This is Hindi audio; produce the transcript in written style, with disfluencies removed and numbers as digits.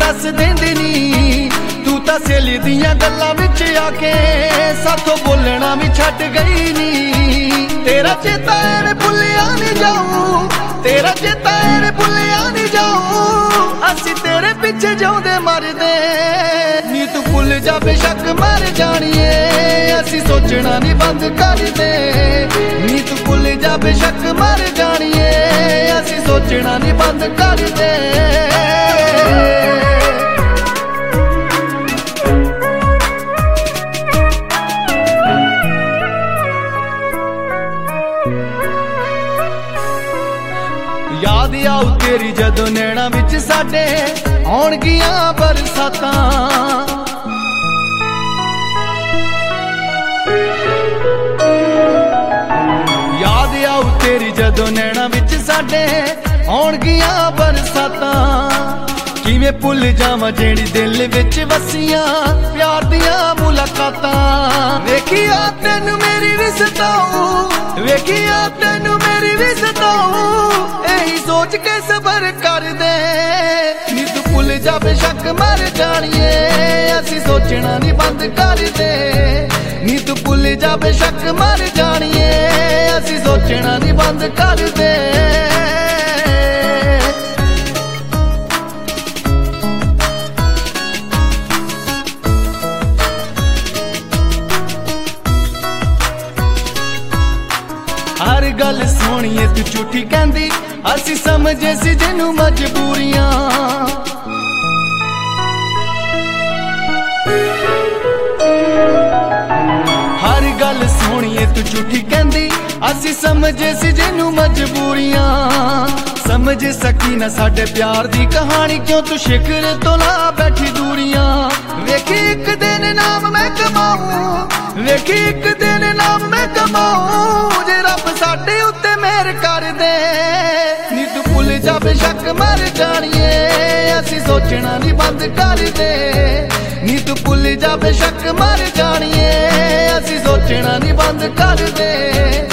दस देंदी नी। तू तां सहेली दियां गल्लां विच आके साथों बोलना भी छड्ड गई नी। तेरा चेता ऐ भुल्लिया नहीं जाऊं, तेरा चेता ऐ भुल्लिया नहीं जाऊं। असी तेरे पिछे जाउंदे मरदे नी। तू भुल जा बेशक मर जानिए, असी सोचना नहीं बंद कर दे नी। तू भुल जा बेशक मर जानिए, असी सोचना नहीं बंद कर दे। याद आऊ तेरी जदों नैना विच साडे आउणगियां बरसातां। याद आऊ तेरी जदों नैना विच साडे आउणगियां बरसातां। किवें भुल जावां जेड़ी दिल विच वसियां प्यार दियां मुलाकातां। वेखिया तैनू मेरी भी सताऊं, वेखिया तैनू मेरी भी सताऊं। यही सोच के सबर कर दे नी। तू भुल जा बेशक मर जानिए, असी सोचना नहीं बंद कर दे नी। तू भुल जा बेशक मर जानिए, असी सोचना नहीं बंद कर दे। हर गल सोहणीए तू झूठी कहंदी, असी समझे सी जिन्नू मजबूरियां। हर गल सोहणीए तू झूठी कहंदी, असी समझे सी जिन्नू मजबूरियां। समझ सकी ना साडे प्यार दी कहानी, क्यों तू शिखर तो ला बैठी दूरियां। वेखी एक दिन नाम मैं कमाऊं, वेखी एक दिन नाम मैं कमाऊं। जे रब साडे उत्ते मेहर कर दे नी। तू भुल जा बेशक मर जानिए, असी सोचना नहीं बंद कर दे नी। तू भुल जा बेशक मर जानिए, असी सोचना नहीं बंद कर दे।